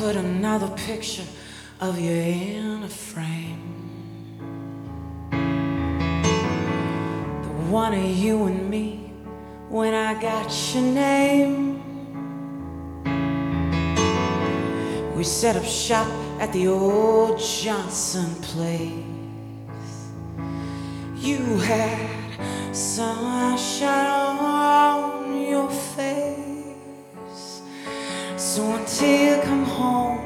put another picture of you in a frame. The one of you and me when I got your name. We set up shop at the old Johnson place. You had sunshine on your face. So until you come home,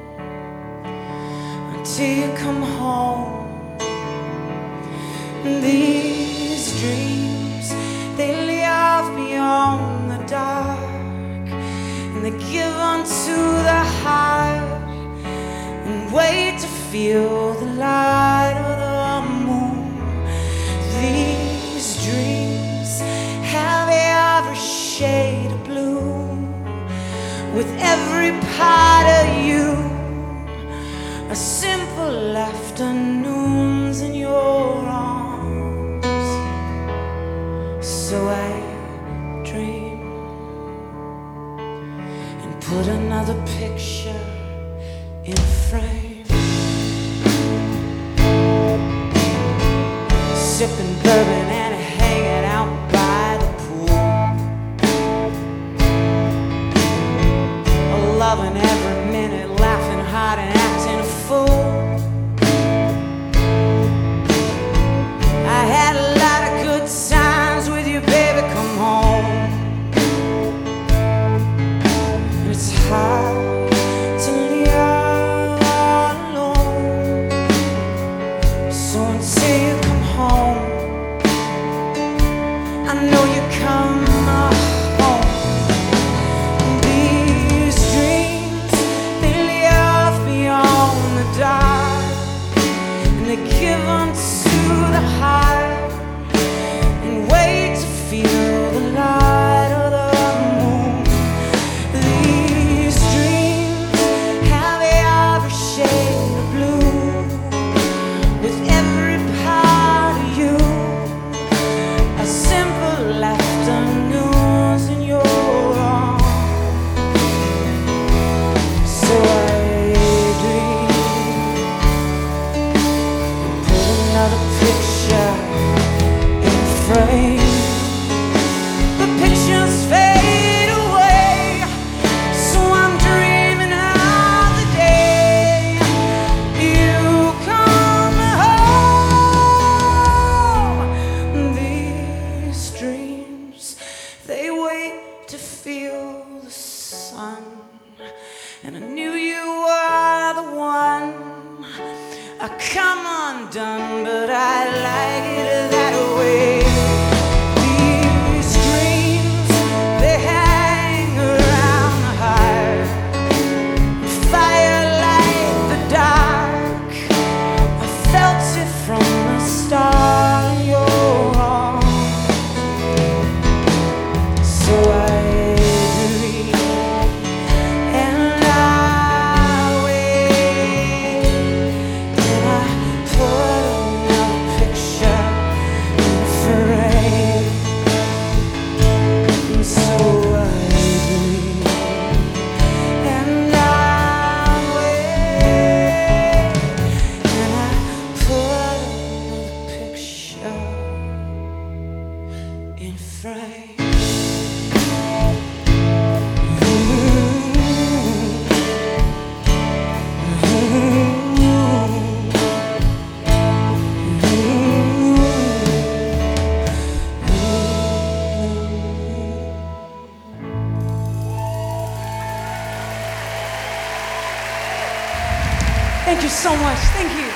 these dreams, they live beyond the dark, and they give unto the heart and wait to feel the light of the moon. These dreams have every shade of blue, with every part of you, a simple afternoons in your arms. So I dream and put another picture in frame, sipping bourbon and hanging out by the pool, loving every minute, laughing hard and acting a fool. I had a lot of good times with you, baby, come home. It's hard to live alone, so until you come home, I know you come home. These dreams, they live beyond the dark, and they give unto the heart and wait to feel the light of the moon. These dreams have every shade of blue, with every part of you, a simple afternoons in your arms. So I dream, put another picture in frame. The pictures fade away, so I'm dreaming of the day you come home. These dreams, they wait to feel the sun, and I knew you were the one. I come undone, but I like it that way. These dreams, they hang around the heart, fire like the dark. I felt it from the start of your arms. So I dream and I wait, and I put another picture in frame. And so I dream and I wait, and I put another picture in frame. Thank you so much. Thank you.